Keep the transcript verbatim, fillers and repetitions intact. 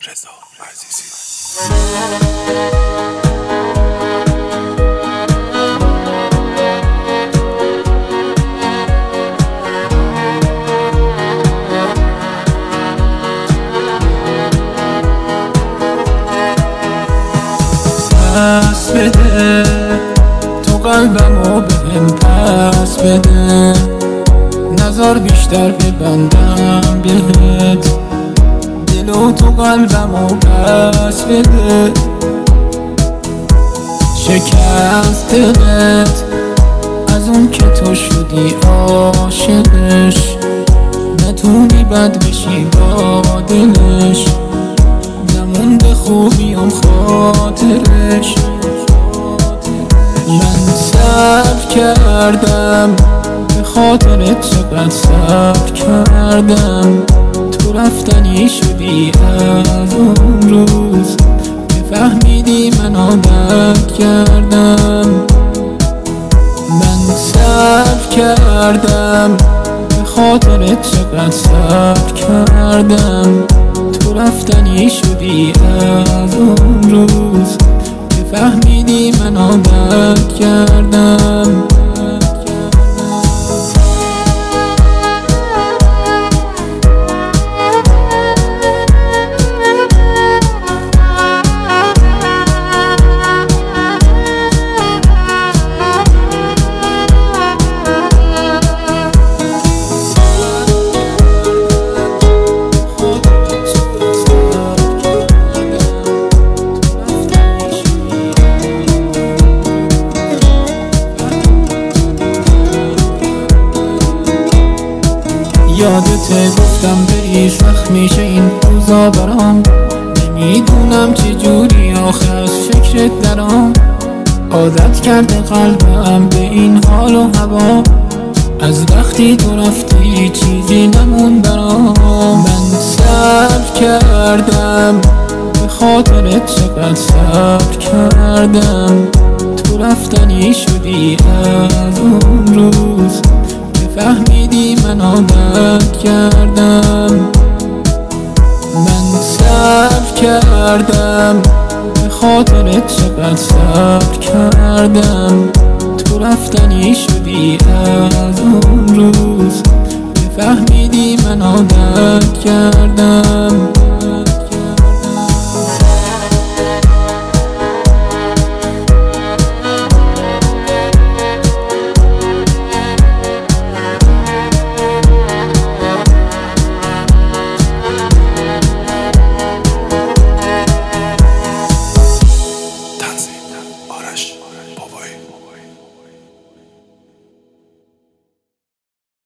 رضا عزیزی. پس بده تو قلبمو بهم، پس بده نظر بیشتر ببندم بهت، دلو تو قلبمو پس بده. شکست دلت از اون که تو شدی عاشقش، نتونی بد بشی با دلش، نمونده خوبیم خاطرش. من صبر کردم به خاطرت، چقدر صبر کردم، تو رفتنی شدی از اون روز که فهمیدی من عادت کردم. من صبر کردم به خاطرت، چقدر صبر کردم، تو رفتنی شدی از اون روز که فهمیدی من عادت کردم. یادته گفتم بری سخت میشه این روزا برام، نمیدونم چجوری آخر از فکرت درام. عادت کرده قلبم به این حال و هوا، از وقتی تو رفتی چیزی نمون برام. من صبر کردم به خاطرت، چقدر صبر کردم، تو رفتنی شدی از اون روز که فهمیدی من عادت کردم. من صبر کردم به خاطرت، چقدر صبر کردم، تو رفتنی شدی از اون روز که فهمیدی من عادت کردم. آرش